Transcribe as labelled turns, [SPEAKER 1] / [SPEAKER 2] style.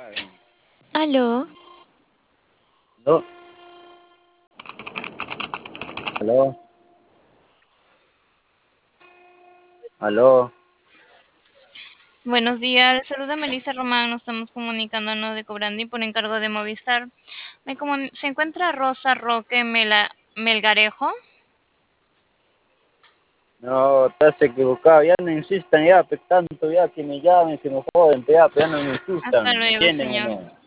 [SPEAKER 1] Aló,
[SPEAKER 2] ¿Aló? ¿Aló? ¿Aló?
[SPEAKER 1] buenos días. Saluda Melissa Román. Nos estamos comunicándonos de Cobrandi por encargo de Movistar. ¿Se encuentra Rosa Roque Melgarejo?
[SPEAKER 2] No, estás equivocado, ya no insistan ya, tanto ya que me llamen, que me joden, ya, ya no me
[SPEAKER 1] Hasta
[SPEAKER 2] insistan, ¿me
[SPEAKER 1] luego,
[SPEAKER 2] entienden o
[SPEAKER 1] señor.
[SPEAKER 2] no?